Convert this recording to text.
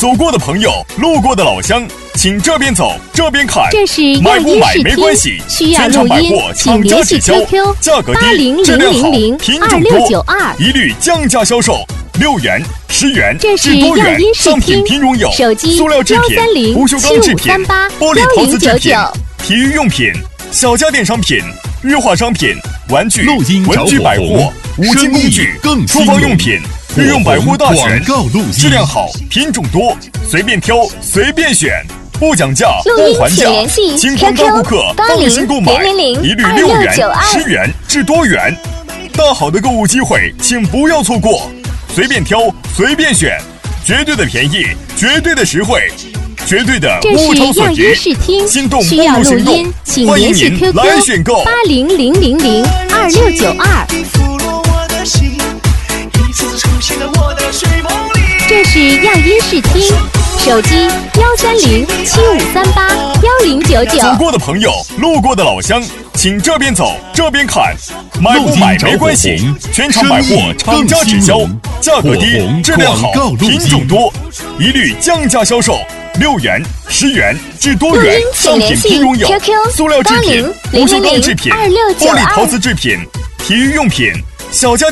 走过的朋友，路过的老乡，请这边走这边看。 这是买不买要音没关系， 需要全场录音， 百货厂请联系家指销， QQ 价格低，质量好，品种多， 80002692， 一律降价销售，6元、10元这是至多元要音视商品听品种有： 手机塑料制品、 130 不锈钢制品、 7538 玻璃陶瓷制品、 1099 体育用品、小家电商品、日化商品、玩具、 录音文具百货、五金工具、厨房用品、日用百货大全，质量好，品种多，随便挑，随便选。不讲价， 录音不还价请联系， 新宽高顾客放心购买， 800000 一律6元、 2692 10元至多元。大好的购物机会，请不要错过。随便挑，随便选，绝对的便宜，绝对的实惠，绝对的这物超是要所值音视听， 心动需要录不如行动音，请欢迎联系您 QQ 来选购。 8000002692。这是要音视听，手机13075381099。 走过的朋友，路过的老乡，请这边走这边看。买不买没关系，全场百货厂家指销，价格低，质量好，品种多，一律降价销售，6元、10元至多元商品品种有：塑料制品、不锈钢制品、玻璃陶瓷制品、体育用品、小家